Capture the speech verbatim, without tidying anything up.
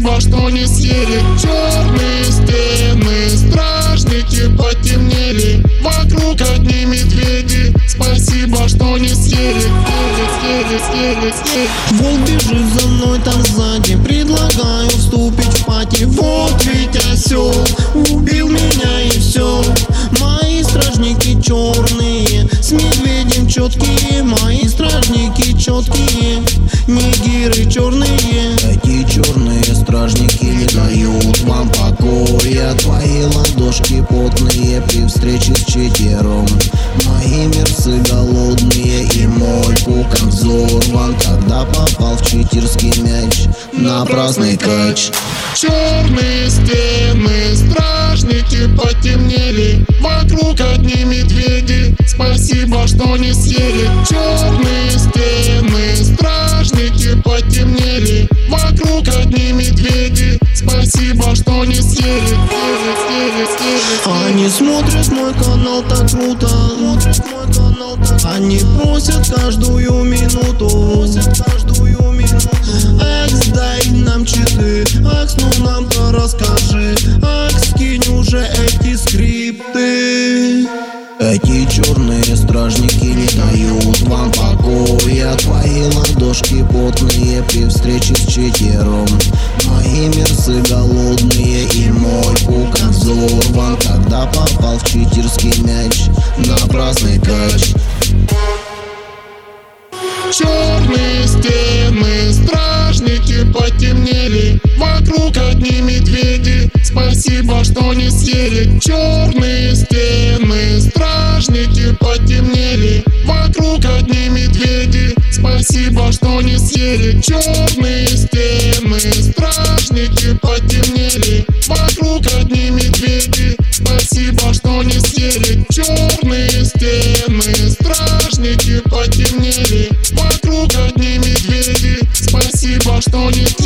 Спасибо, что не съели. Черные стены, стражники потемнели. Вокруг одни медведи. Спасибо, что не съели. Съели, съели, съели, съели. Волк бежит за мной там сзади. Предлагаю вступить в пати. Вот ведь осел убил меня и все. Мои стражники черные, с медведем четкие. Мои стражники четкие, нигеры черные. Эти черные стражники не дают вам покоя. Твои ладошки потные при встрече с четвером. Мои мерсы голодные и мой пук взорван, когда попал в читерский мяч на праздный кач. Черные стены, стражники потемнели. Вокруг одни медведи. Спасибо, что не съели. Черные стены, стражники потемнели. Вокруг одни медведи. Спасибо, что не съели. Съели, съели, съели. Они смотрят мой канал так круто. Они просят каждую минуту. Экс, дай нам читы. Экс, ну нам-то расскажи. Экс, скинь уже эти скрипты. Эти черные стражники не дают вам покоя. Твои ладошки потные при встрече с четвером. Мои мерсы голодные и мой пук взорван, когда попал в читерский мяч на праздный кач. Черные стены, стражники потемнели. Вокруг одни медведи. Спасибо, что не съели. Черные стены, стражники потемнели. Вокруг одни медведи. Спасибо, что не съели. Черные стены, стражники потемнели. Вокруг одни медведи. Спасибо, что не съели. Черные стены, стражники потемнели. Вокруг одни медведи. Спасибо, что не съели.